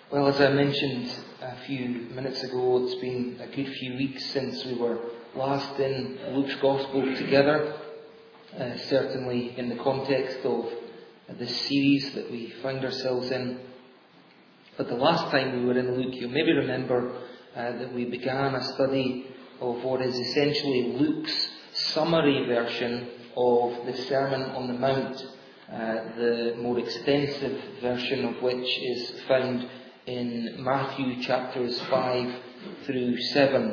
Well, as I mentioned a few minutes ago, it's been a good few weeks since we were last in Luke's Gospel together, certainly in the context of this series that we find ourselves in. But the last time we were in Luke, you'll maybe remember that we began a study of what is essentially Luke's summary version of the Sermon on the Mount, the more extensive version of which is found in Matthew chapters 5 through 7.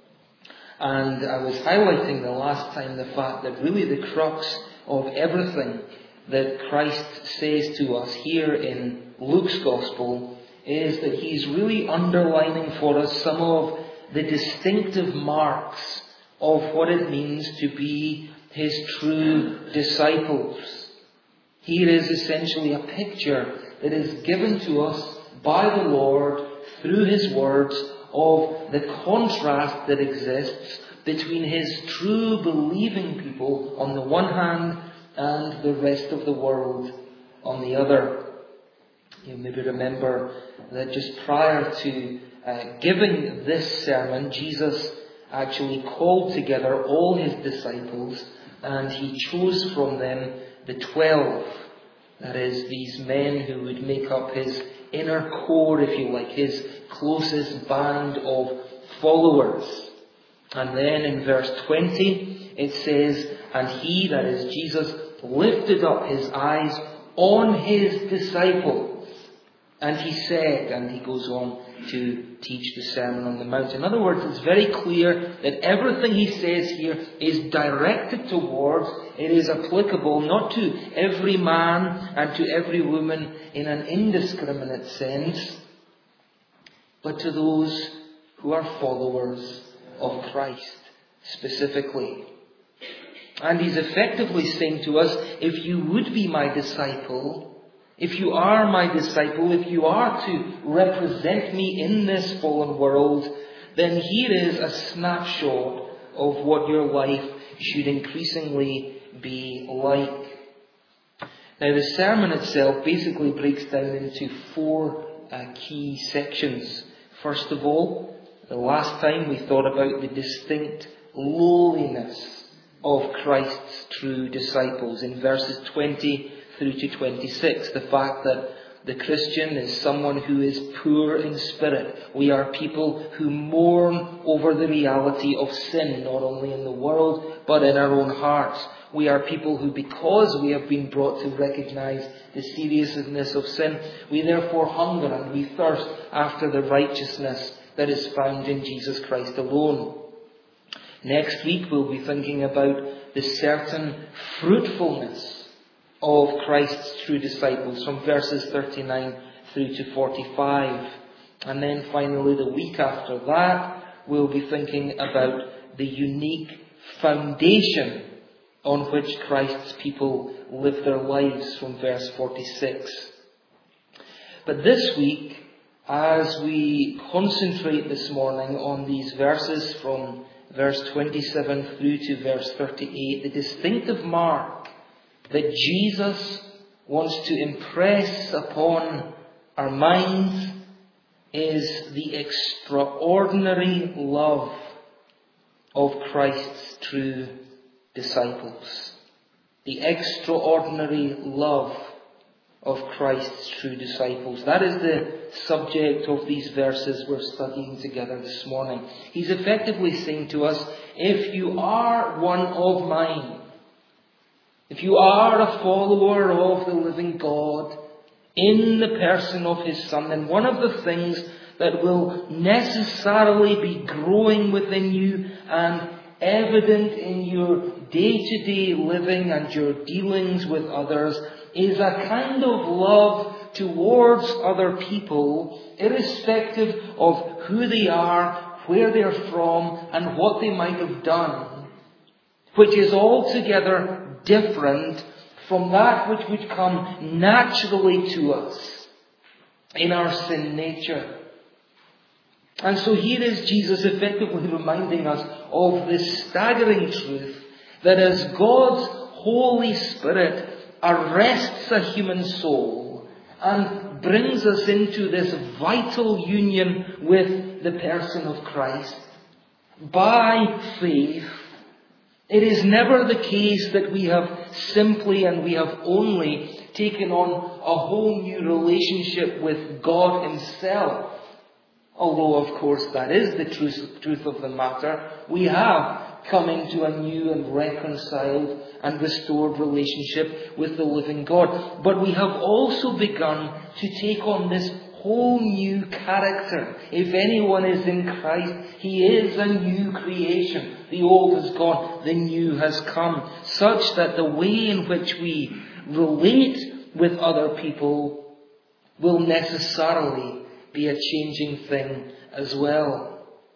And I was highlighting the last time the fact that really the crux of everything that Christ says to us here in Luke's Gospel is that he's really underlining for us some of the distinctive marks of what it means to be his true disciples. Here is essentially a picture that is given to us by the Lord through his words of the contrast that exists between his true believing people on the one hand and the rest of the world on the other. You maybe remember that just prior to giving this sermon, Jesus actually called together all his disciples and he chose from them the 12. That is, these men who would make up his inner core, if you like, his closest band of followers. And then in verse 20 it says, "And he," that is Jesus, "lifted up his eyes on his disciples. And he said," and he goes on to teach the Sermon on the Mount. In other words, it's very clear that everything he says here is directed towards, it is applicable not to every man and to every woman in an indiscriminate sense, but to those who are followers of Christ specifically. And he's effectively saying to us, if you would be my disciple, if you are my disciple, if you are to represent me in this fallen world, then here is a snapshot of what your life should increasingly be like. Now, the sermon itself basically breaks down into four key sections. First of all, the last time we thought about the distinct lowliness of Christ's true disciples in verses 20 through to 26. The fact that the Christian is someone who is poor in spirit. We are people who mourn over the reality of sin, not only in the world, but in our own hearts. We are people who, because we have been brought to recognize the seriousness of sin, we therefore hunger and we thirst after the righteousness that is found in Jesus Christ alone. Next week we'll be thinking about the certain fruitfulness of Christ's true disciples from verses 39 through to 45. And then finally the week after that we'll be thinking about the unique foundation on which Christ's people live their lives from verse 46. But this week, as we concentrate this morning on these verses from verse 27 through to verse 38, the distinctive mark that Jesus wants to impress upon our minds is the extraordinary love of Christ's true disciples. The extraordinary love of Christ's true disciples. That is the subject of these verses we're studying together this morning. He's effectively saying to us, if you are one of mine, if you are a follower of the living God in the person of his Son, then one of the things that will necessarily be growing within you and evident in your day-to-day living and your dealings with others is a kind of love towards other people, irrespective of who they are, where they're from, and what they might have done, which is altogether different from that which would come naturally to us in our sin nature. And so here is Jesus effectively reminding us of this staggering truth that as God's Holy Spirit arrests a human soul and brings us into this vital union with the person of Christ by faith. It is never the case that we have simply and we have only taken on a whole new relationship with God Himself. Although, of course, that is the truth of the matter. We have come into a new and reconciled and restored relationship with the living God. But we have also begun to take on this whole new character. If anyone is in Christ, he is a new creation. The old is gone, the new has come. Such that the way in which we relate with other people will necessarily be a changing thing as well.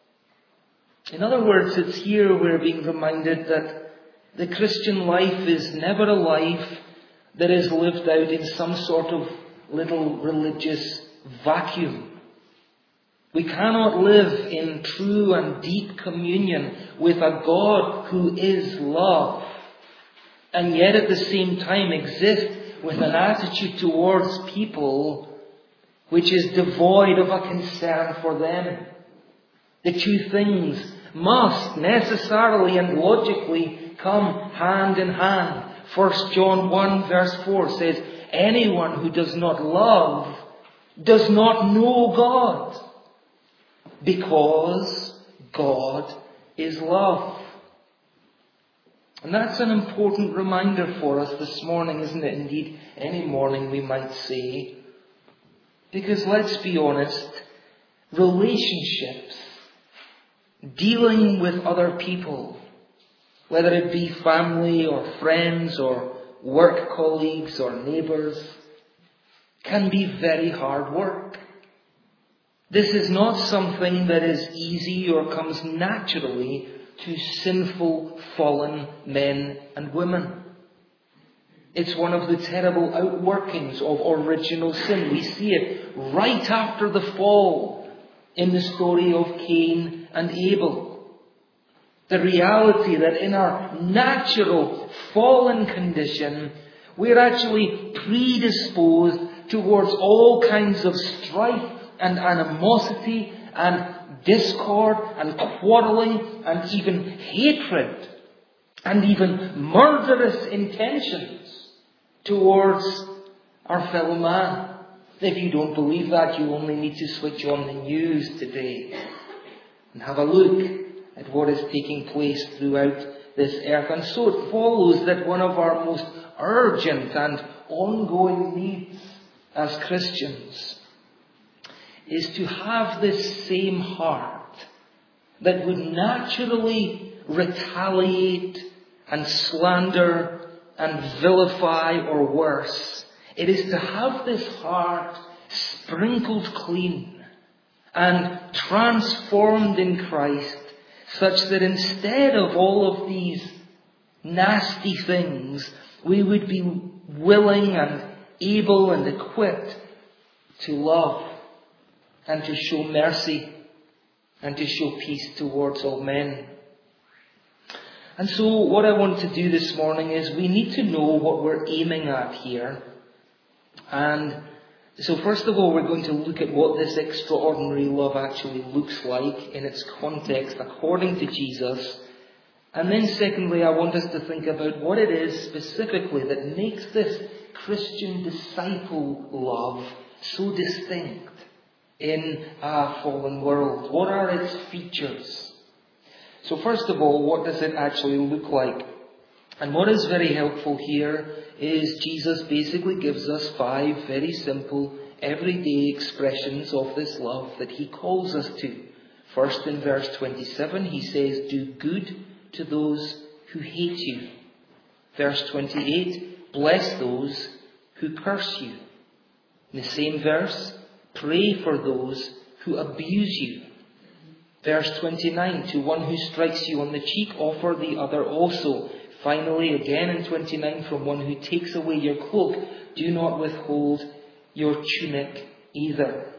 In other words, it's here we're being reminded that the Christian life is never a life that is lived out in some sort of little religious vacuum. We cannot live in true and deep communion with a God who is love, and yet at the same time exist with an attitude towards people which is devoid of a concern for them. The two things must necessarily and logically come hand in hand. 1 John 1 verse 4 says, anyone who does not love does not know God, because God is love. And that's an important reminder for us this morning, isn't it? Indeed, any morning we might say. Because let's be honest, relationships, dealing with other people, whether it be family or friends or work colleagues or neighbours, can be very hard work. This is not something that is easy or comes naturally to sinful, fallen men and women. It's one of the terrible outworkings of original sin. We see it right after the fall in the story of Cain and Abel. The reality that in our natural fallen condition, we're actually predisposed towards all kinds of strife and animosity and discord and quarreling and even hatred and even murderous intentions towards our fellow man. If you don't believe that, you only need to switch on the news today and have a look at what is taking place throughout this earth. And so it follows that one of our most urgent and ongoing needs as Christians is to have this same heart that would naturally retaliate and slander and vilify or worse. It is to have this heart sprinkled clean and transformed in Christ, such that instead of all of these nasty things, we would be willing and able and equipped to love and to show mercy and to show peace towards all men. And so what I want to do this morning is we need to know what we're aiming at here. And so first of all, we're going to look at what this extraordinary love actually looks like in its context according to Jesus. And then secondly, I want us to think about what it is specifically that makes this Christian disciple love so distinct in a fallen world. What are its features? So first of all, what does it actually look like? And what is very helpful here is Jesus basically gives us 5 very simple, everyday expressions of this love that he calls us to. First, in verse 27, he says, do good to those who hate you. Verse 28, bless those who curse you. In the same verse, pray for those who abuse you. Verse 29, to one who strikes you on the cheek, offer the other also. Finally, again in 29, from one who takes away your cloak, do not withhold your tunic either.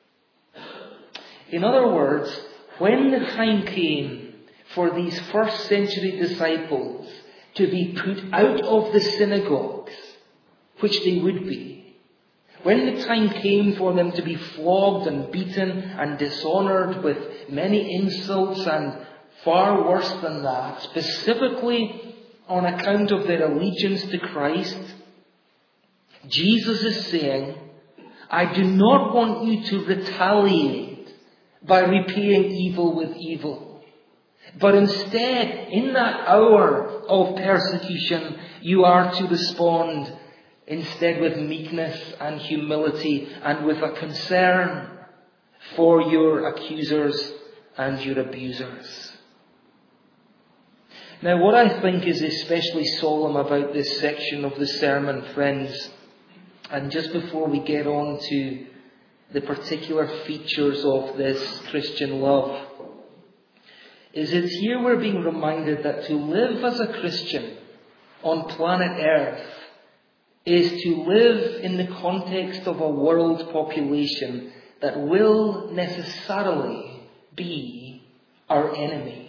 In other words, when the time came for these first century disciples to be put out of the synagogues, which they would be, when the time came for them to be flogged and beaten and dishonoured with many insults and far worse than that, specifically on account of their allegiance to Christ, Jesus is saying, I do not want you to retaliate by repaying evil with evil. But instead, in that hour of persecution, you are to respond instead with meekness and humility and with a concern for your accusers and your abusers. Now, what I think is especially solemn about this section of the sermon, friends, and just before we get on to the particular features of this Christian love, is it's here we're being reminded that to live as a Christian on planet Earth is to live in the context of a world population that will necessarily be our enemy.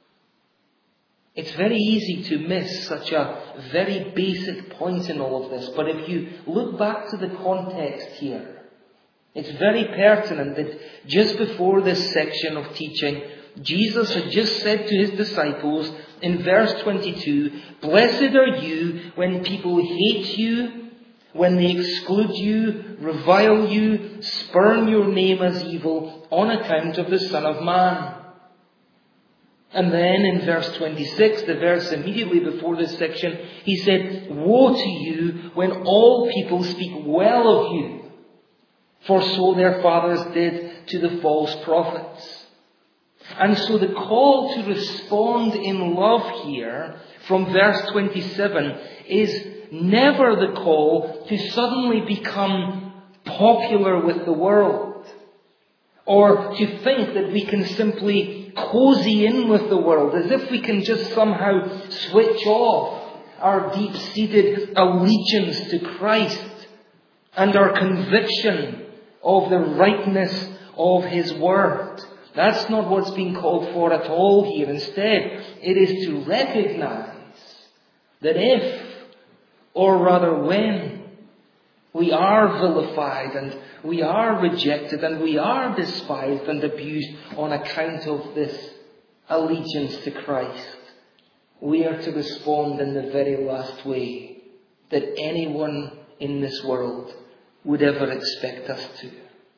It's very easy to miss such a very basic point in all of this, but if you look back to the context here, it's very pertinent that just before this section of teaching, Jesus had just said to his disciples in verse 22, "Blessed are you when people hate you, when they exclude you, revile you, spurn your name as evil on account of the Son of Man." And then in verse 26, the verse immediately before this section, he said, "Woe to you when all people speak well of you, for so their fathers did to the false prophets." And so the call to respond in love here from verse 27 is never the call to suddenly become popular with the world, or to think that we can simply cozy in with the world as if we can just somehow switch off our deep-seated allegiance to Christ and our conviction of the rightness of his word. That's not what's being called for at all here. Instead, it is to recognize that if, or rather when, we are vilified and we are rejected and we are despised and abused on account of this allegiance to Christ, we are to respond in the very last way that anyone in this world would ever expect us to.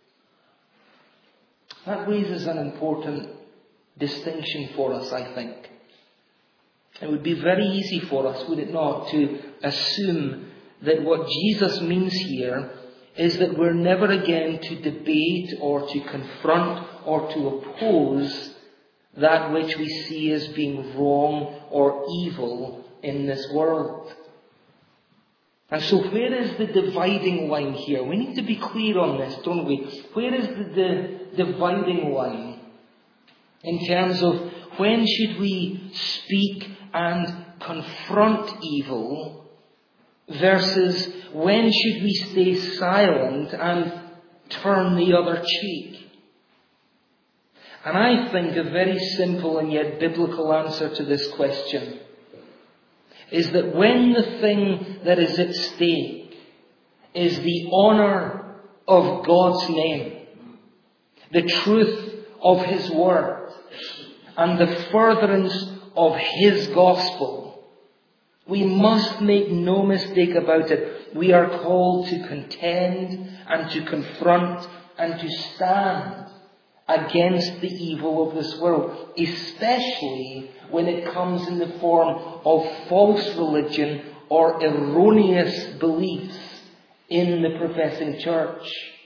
That raises an important distinction for us, I think. It would be very easy for us, would it not, to assume that what Jesus means here is that we're never again to debate or to confront or to oppose that which we see as being wrong or evil in this world. And so where is the dividing line here? We need to be clear on this, don't we? Where is the dividing line in terms of when should we speak and confront evil versus when should we stay silent and turn the other cheek? And I think a very simple and yet biblical answer to this question is that when the thing that is at stake is the honour of God's name, the truth of his word, and the furtherance of his gospel, we must make no mistake about it. We are called to contend and to confront and to stand against the evil of this world, especially when it comes in the form of false religion or erroneous beliefs in the professing church.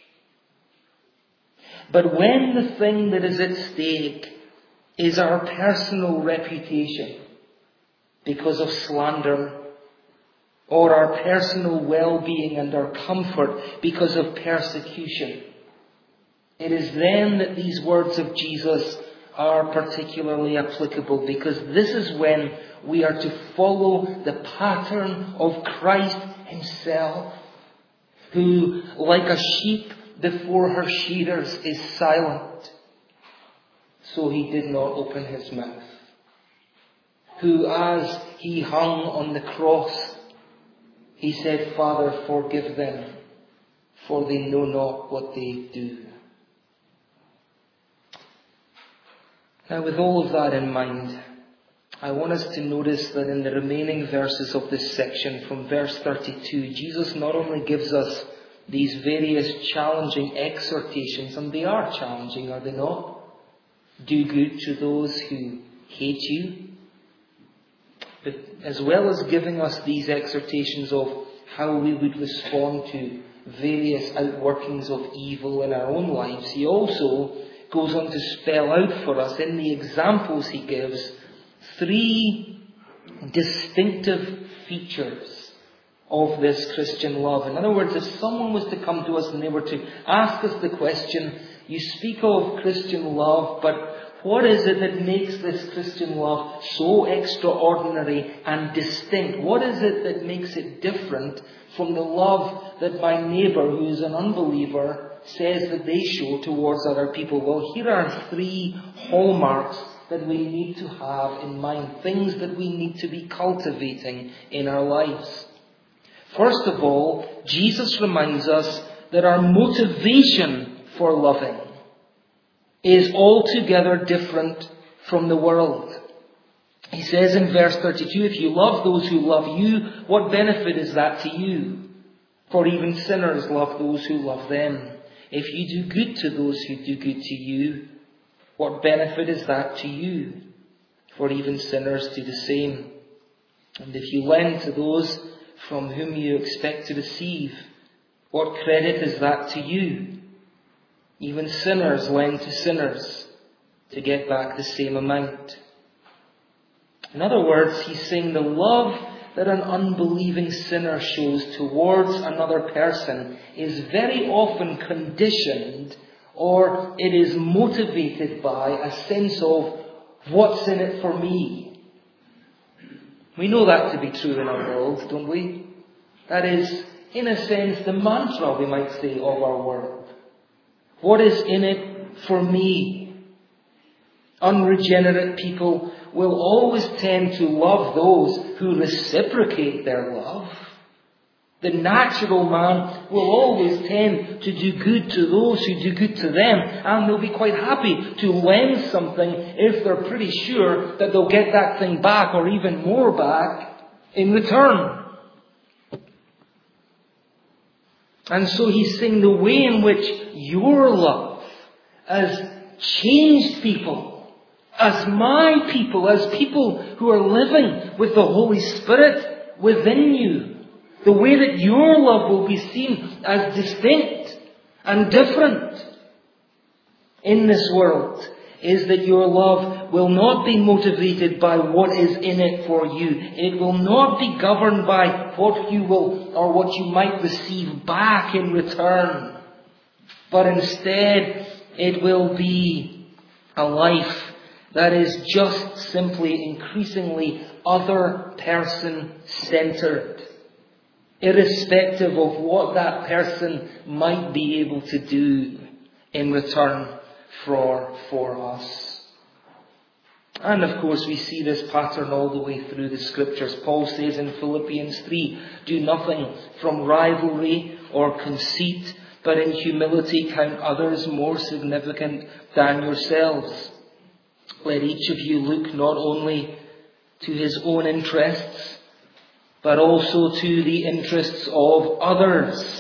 But when the thing that is at stake is our personal reputation because of slander, or our personal well-being and our comfort because of persecution, it is then that these words of Jesus are particularly applicable, because this is when we are to follow the pattern of Christ himself, who, like a sheep before her shearers, is silent, so he did not open his mouth. Who, as he hung on the cross, he said, "Father, forgive them, for they know not what they do. Now, with all of that in mind, I want us to notice that in the remaining verses of this section, from verse 32, Jesus not only gives us these various challenging exhortations, and they are challenging, are they not? Do good to those who hate you. But as well as giving us these exhortations of how we would respond to various outworkings of evil in our own lives, he also goes on to spell out for us in the examples he gives 3 distinctive features of this Christian love. In other words, if someone was to come to us and they were to ask us the question, you speak of Christian love, but what is it that makes this Christian love so extraordinary and distinct? What is it that makes it different from the love that my neighbour, who is an unbeliever, says that they show towards other people? Well, here are 3 hallmarks that we need to have in mind, things that we need to be cultivating in our lives. First of all, Jesus reminds us that our motivation for loving is altogether different from the world. He says in verse 32, if you love those who love you, what benefit is that to you? For even sinners love those who love them. If you do good to those who do good to you, what benefit is that to you? For even sinners do the same. And if you lend to those from whom you expect to receive, what credit is that to you? Even sinners lend to sinners to get back the same amount. In other words, he's saying the love that an unbelieving sinner shows towards another person is very often conditioned, or it is motivated by a sense of what's in it for me. We know that to be true in our world, don't we? That is, in a sense, the mantra, we might say, of our world. What is in it for me? Unregenerate people will always tend to love those who reciprocate their love. The natural man will always tend to do good to those who do good to them, and they'll be quite happy to lend something if they're pretty sure that they'll get that thing back, or even more back, in return. And so he's saying the way in which your love has changed people, as my people, as people who are living with the Holy Spirit within you, the way that your love will be seen as distinct and different in this world is that your love will not be motivated by what is in it for you. It will not be governed by what you will or what you might receive back in return. But instead, it will be a life that is just simply increasingly other person centered, irrespective of what that person might be able to do in return for us. And of course we see this pattern all the way through the scriptures. Paul says in Philippians 3, do nothing from rivalry or conceit, but in humility count others more significant than yourselves. Let each of you look not only to his own interests, but also to the interests of others.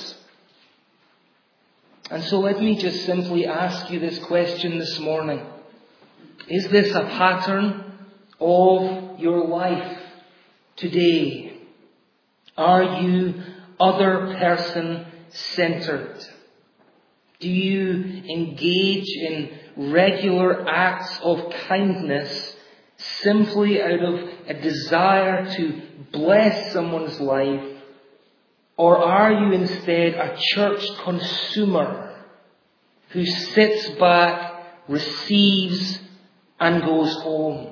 And so let me just simply ask you this question this morning. Is this a pattern of your life today? Are you other person centered? Do you engage in regular acts of kindness simply out of a desire to bless someone's life? Or are you instead a church consumer who sits back, receives, and goes home?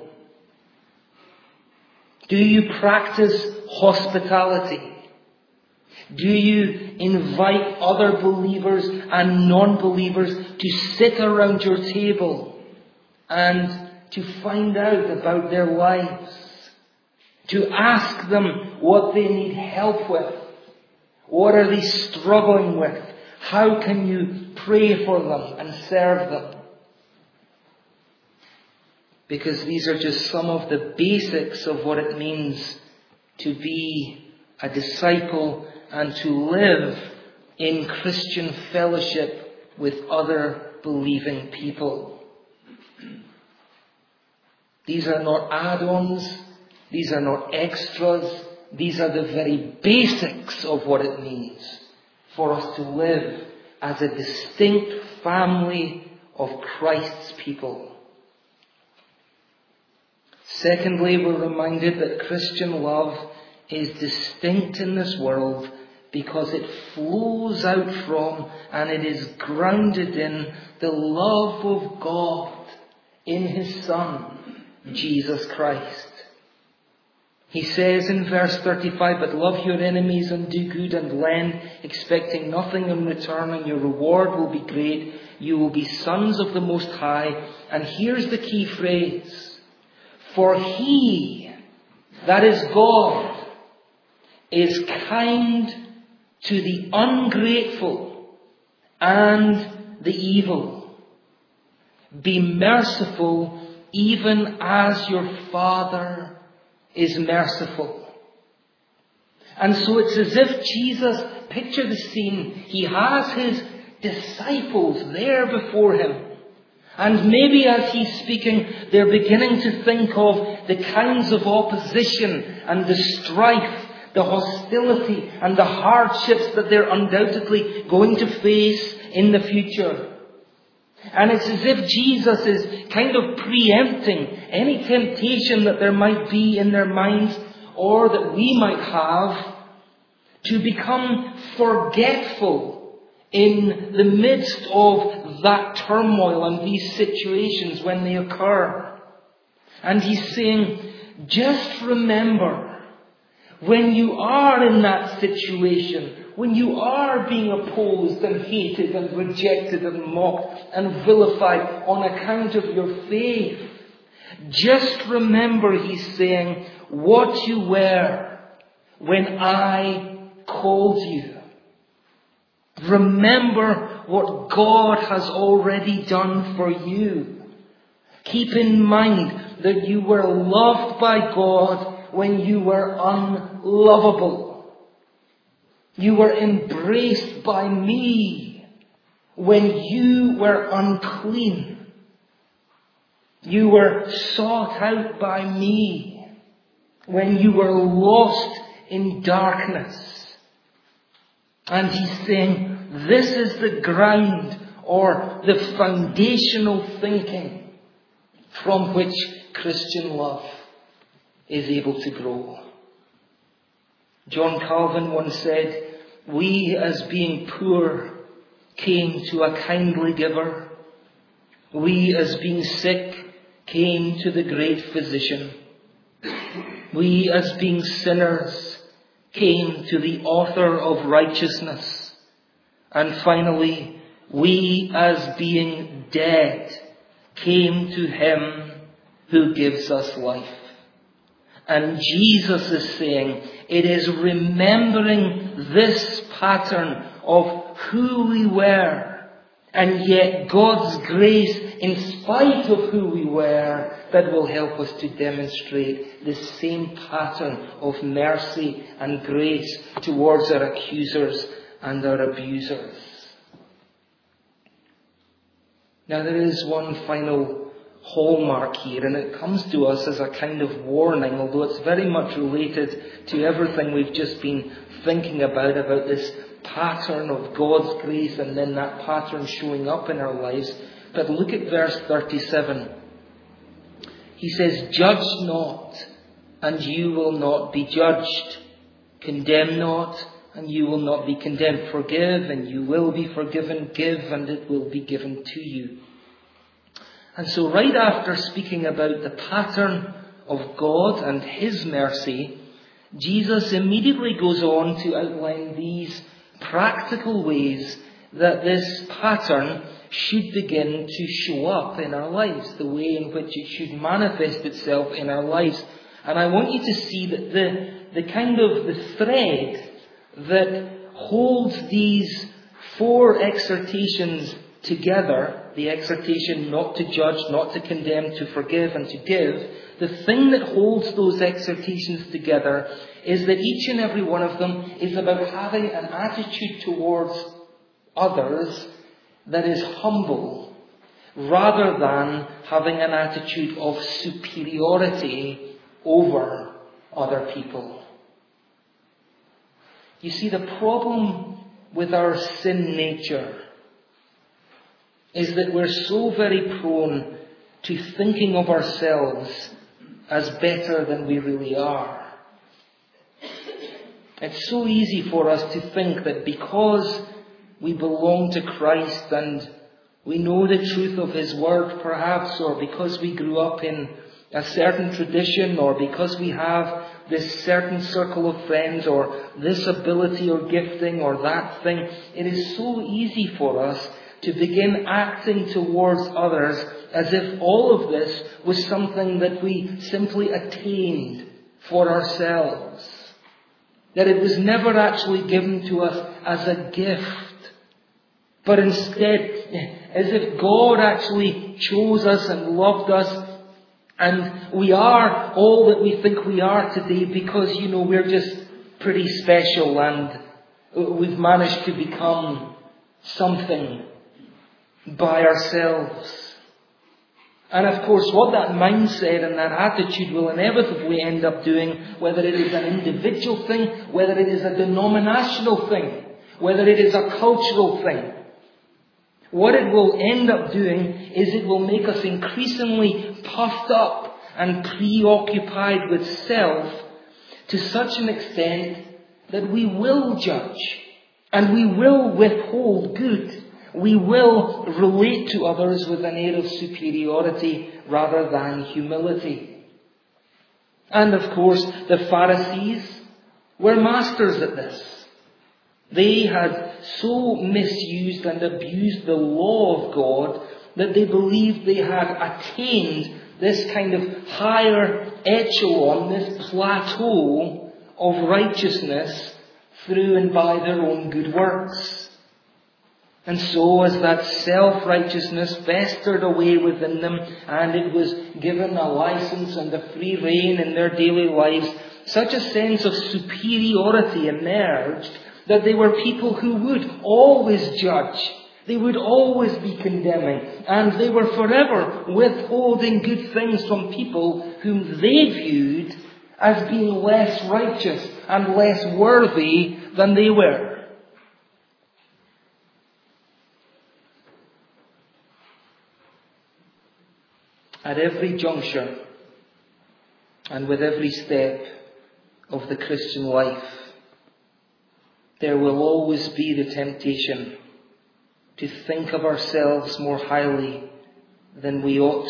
Do you practice hospitality? Do you invite other believers and non-believers to sit around your table and to find out about their lives? To ask them what they need help with? What are they struggling with? How can you pray for them and serve them? Because these are just some of the basics of what it means to be a disciple and to live in Christian fellowship with other believing people. These are not add-ons. These are not extras. These are the very basics of what it means for us to live as a distinct family of Christ's people. Secondly, we're reminded that Christian love is distinct in this world because it flows out from and it is grounded in the love of God in His Son, Jesus Christ. He says in verse 35, "But love your enemies and do good and lend, expecting nothing in return, and your reward will be great. You will be sons of the Most High." And here's the key phrase. "For He," that is God, "is kind to the ungrateful and the evil. Be merciful even as your Father is merciful." And so it's as if Jesus, picture the scene, He has His disciples there before Him. And maybe as He's speaking, they're beginning to think of the kinds of opposition and the strife, the hostility and the hardships that they're undoubtedly going to face in the future. And it's as if Jesus is kind of preempting any temptation that there might be in their minds or that we might have to become forgetful in the midst of that turmoil and these situations when they occur. And He's saying, just remember, when you are in that situation, when you are being opposed and hated and rejected and mocked and vilified on account of your faith, just remember, He's saying, what you were when I called you. Remember what God has already done for you. Keep in mind that you were loved by God when you were unlovable. You were embraced by me when you were unclean. You were sought out by me when you were lost in darkness. And He's saying, this is the ground or the foundational thinking from which Christian love is able to grow. John Calvin once said, "We as being poor came to a kindly giver. We as being sick came to the great physician. We as being sinners came to the author of righteousness. And finally, we as being dead came to Him who gives us life." And Jesus is saying, it is remembering this pattern of who we were, and yet God's grace in spite of who we were, that will help us to demonstrate the same pattern of mercy and grace towards our accusers and our abusers. Now there is one final hallmark here, and it comes to us as a kind of warning, although it's very much related to everything we've just been thinking about this pattern of God's grace and then that pattern showing up in our lives. But look at verse 37. He says, "Judge not, and you will not be judged. Condemn not, and you will not be condemned. Forgive, and you will be forgiven. Give, and it will be given to you." And so right after speaking about the pattern of God and His mercy, Jesus immediately goes on to outline these practical ways that this pattern should begin to show up in our lives, the way in which it should manifest itself in our lives. And I want you to see that the thread that holds these 4 exhortations together, the exhortation not to judge, not to condemn, to forgive and to give, the thing that holds those exhortations together is that each and every one of them is about having an attitude towards others that is humble, rather than having an attitude of superiority over other people. You see, the problem with our sin nature is that we're so very prone to thinking of ourselves as better than we really are. It's so easy for us to think that because we belong to Christ and we know the truth of His Word perhaps, or because we grew up in a certain tradition, or because we have this certain circle of friends, or this ability or gifting or that thing, it is so easy for us to begin acting towards others as if all of this was something that we simply attained for ourselves. That it was never actually given to us as a gift, but instead as if God actually chose us and loved us, and we are all that we think we are today because, we're just pretty special and we've managed to become something by ourselves. And of course, what that mindset and that attitude will inevitably end up doing, whether it is an individual thing, whether it is a denominational thing, whether it is a cultural thing, what it will end up doing is it will make us increasingly puffed up and preoccupied with self to such an extent that we will judge and we will withhold good. We will relate to others with an air of superiority rather than humility. And of course, the Pharisees were masters at this. They had so misused and abused the law of God that they believed they had attained this kind of higher echelon, this plateau of righteousness through and by their own good works. And so as that self-righteousness festered away within them and it was given a license and a free rein in their daily lives, such a sense of superiority emerged that they were people who would always judge. They would always be condemning. And they were forever withholding good things from people whom they viewed as being less righteous and less worthy than they were. At every juncture and with every step of the Christian life, there will always be the temptation to think of ourselves more highly than we ought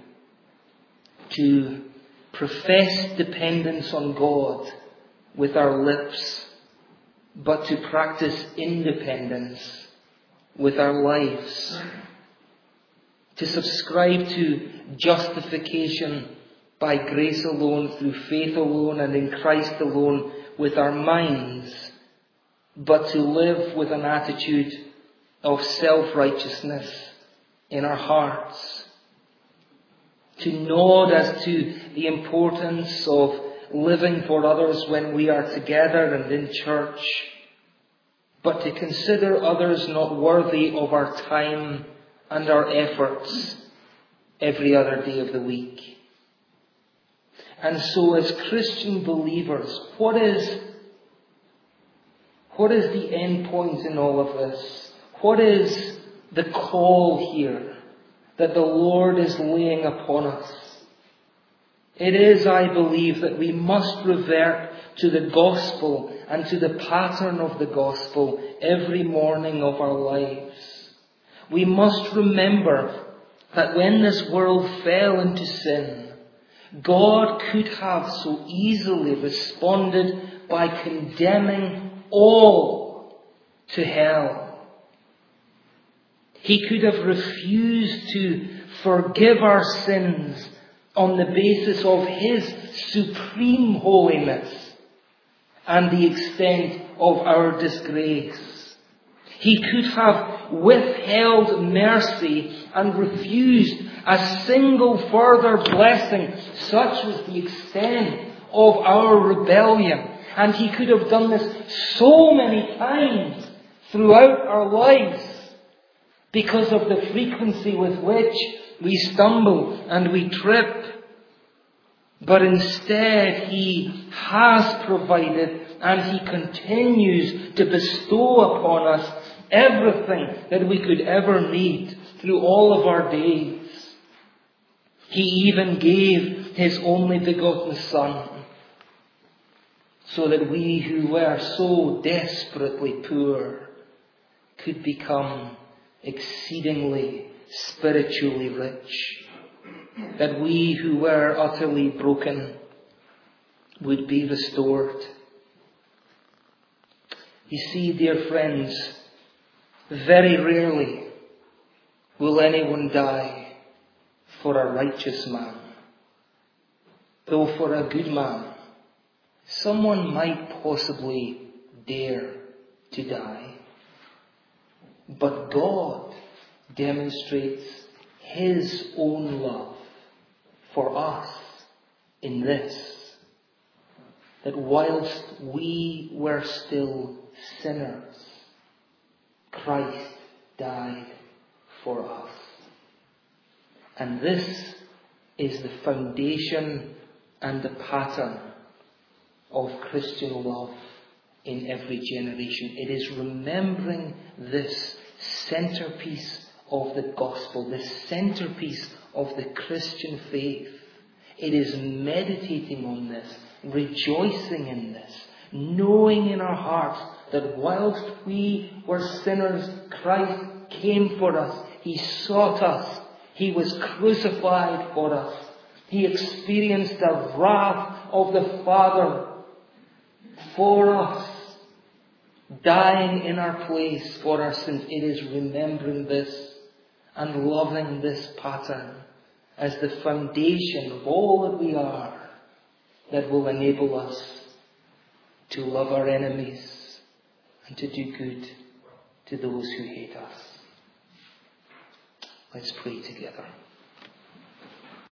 to profess dependence on God with our lips, but to practice independence with our lives, to subscribe to justification by grace alone, through faith alone, and in Christ alone with our minds, but to live with an attitude of self-righteousness in our hearts. To nod as to the importance of living for others when we are together and in church, but to consider others not worthy of our time and our efforts every other day of the week. And so as Christian believers, what is the end point in all of this? What is the call here that the Lord is laying upon us? It is, I believe, that we must revert to the gospel and to the pattern of the gospel every morning of our lives. We must remember that when this world fell into sin, God could have so easily responded by condemning all to hell. He could have refused to forgive our sins on the basis of His supreme holiness and the extent of our disgrace. He could have withheld mercy and refused a single further blessing. Such was the extent of our rebellion. And He could have done this so many times throughout our lives because of the frequency with which we stumble and we trip. But instead, He has provided and He continues to bestow upon us everything that we could ever need through all of our days. He even gave His only begotten Son so that we who were so desperately poor could become exceedingly spiritually rich. That we who were utterly broken would be restored. You see, dear friends, very rarely will anyone die for a righteous man. Though for a good man, someone might possibly dare to die. But God demonstrates His own love for us in this, that whilst we were still sinners, Christ died for us. And this is the foundation and the pattern of Christian love in every generation. It is remembering this centerpiece of the gospel, this centerpiece of the Christian faith. It is meditating on this, rejoicing in this, knowing in our hearts that whilst we were sinners, Christ came for us. He sought us. He was crucified for us. He experienced the wrath of the Father for us, dying in our place for our sins. It is remembering this and loving this pattern as the foundation of all that we are that will enable us to love our enemies and to do good to those who hate us. Let's pray together.